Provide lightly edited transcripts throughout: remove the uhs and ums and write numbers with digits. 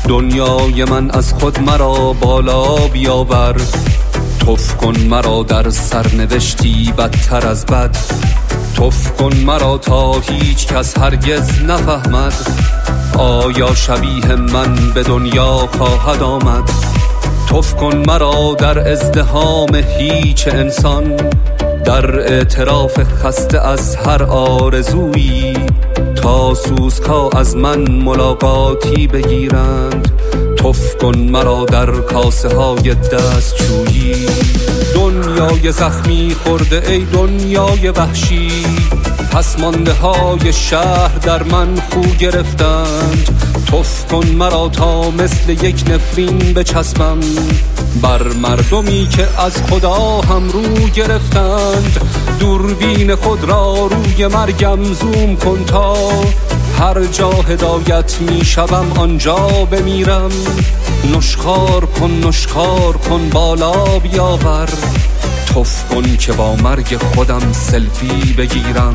دنیای من از خود مرا بالا بیاور، توف کن مرا در سرنوشتی بدتر از بد، توف کن مرا تا هیچ کس هرگز نفهمد آیا شبیه من به دنیا خواهد آمد. توف کن مرا در ازدحام هیچ انسان، در اعتراف خسته از هر آرزویی، تا سوزکا از من ملاقاتی بگیرند. توف کن مرا در کاسه های دستشویی. دنیای زخمی خورده ای دنیای وحشی، پس مانده های شهر در من خو گرفتند. توف کن مرا تا مثل یک نفرین بچسبم بر مردمی که از خدا هم رو گرفتند. دوربین خود را روی مرگم زوم کن تا هر جا هدایت می شوم آنجا بمیرم. نشخوار کن بالا بیاور، توف کن که با مرگ خودم سلفی بگیرم.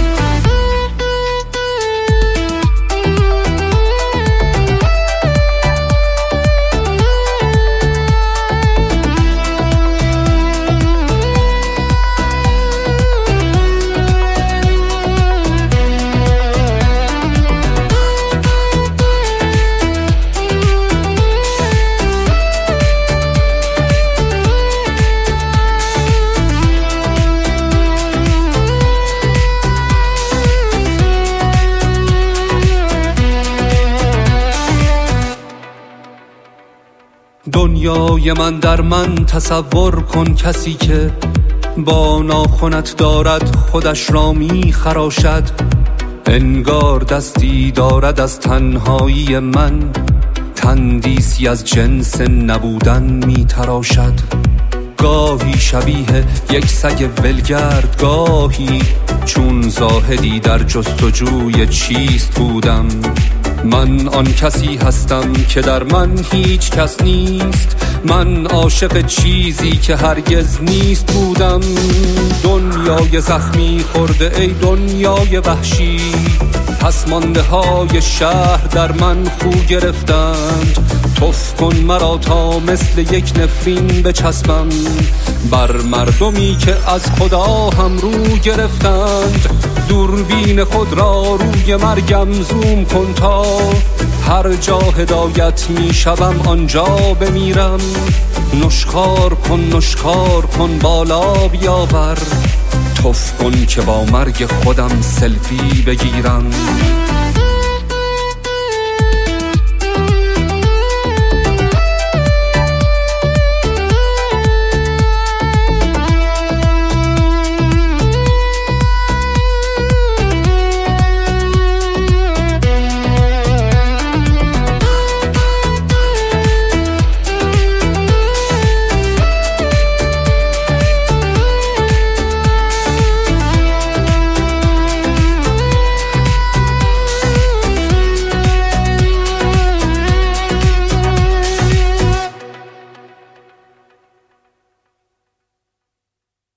دنیای من در من تصور کن کسی که با ناخنت دارد خودش را می خراشد. انگار دستی دارد از تنهایی من، تندیسی از جنس نبودن می تراشد. گاهی شبیه یک سگ ولگرد، گاهی چون زاهدی در جستجوی چیست بودم. من آن کسی هستم که در من هیچ کس نیست، من عاشق چیزی که هرگز نیست بودم. دنیای زخمی خورده ای دنیای وحشی، پس مانده های شهر در من خو گرفتند. توف کن مرا تا مثل یک نفرین بچسبم بر مردمی که از خدا هم رو گرفتند. دوربین خود را روی مرگم زوم کن تا هر جا هدایت می شوم آنجا بمیرم. نشخوار کن بالا بیاور، توف کن که با مرگ خودم سلفی بگیرم.